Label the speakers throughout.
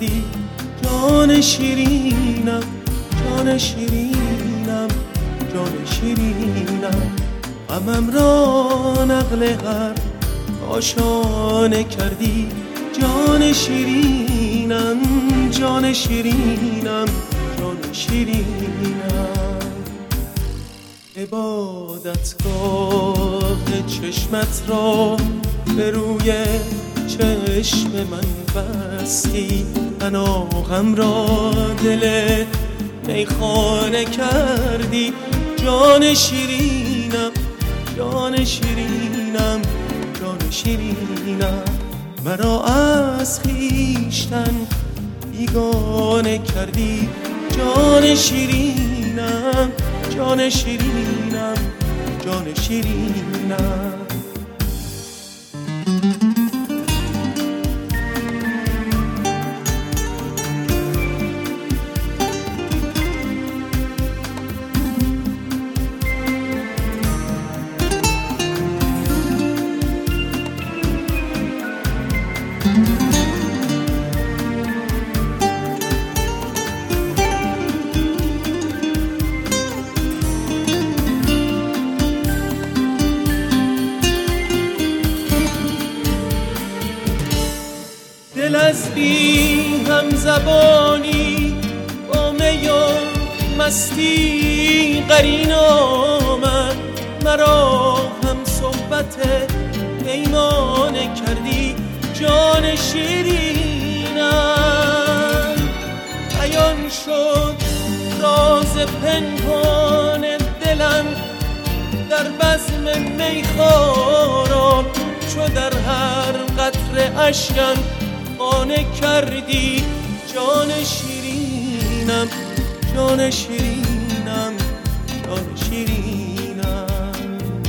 Speaker 1: کردی جان شیرینم، جان شیرینم، جان شیرینم. غمم را نقل هر کاشانه کردی جان شیرینم، جان شیرینم، جان شیرینم. عبادتگاه چشمت را به روی چشم من بستی، پناهم را دل میخانه کردی جان شیرینم، جان شیرینم، جان شیرینم. مرا از خویشتن بیگانه کردی جان شیرینم، جان شیرینم، جان شیرینم. دل از بی هم زبانی با می و مستی قرین آمد، مرا هم صحبت پیمانه کردی جان شیرینم. بیان شد راز پنهان دلم در بزم میخواران، چو در هر قطره اشکم خانه کردی جان شیرینم، جان شیرینم، جان شیرینم.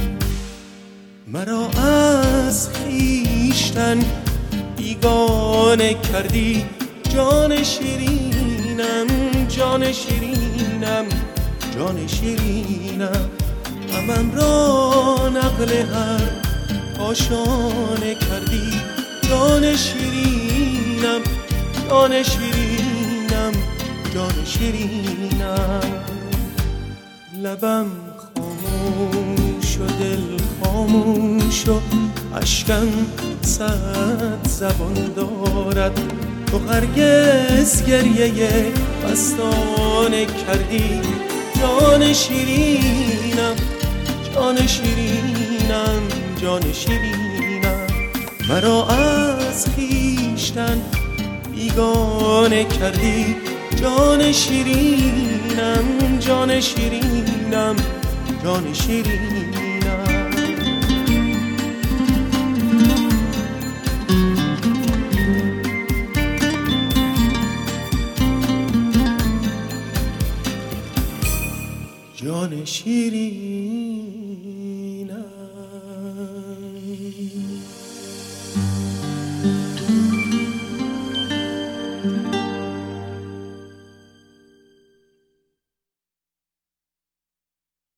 Speaker 1: مرا از خویشتن بیگانه کردی جان شیرینم، جان شیرینم، جان شیرینم. غمم را نقل هر کاشانه کردی جان شیرینم، جان شیرینم، جان شیرینم. لبم خاموش و دل خاموش و اشکم صد زبان دارد، تو هرگز گریه مستانه کردی جان شیرینم، جان شیرینم، جان شیرینم. مرا از خویشتن بیگانه کردی جان شیرینم، جان شیرینم، جان شیرینم. جان شیرین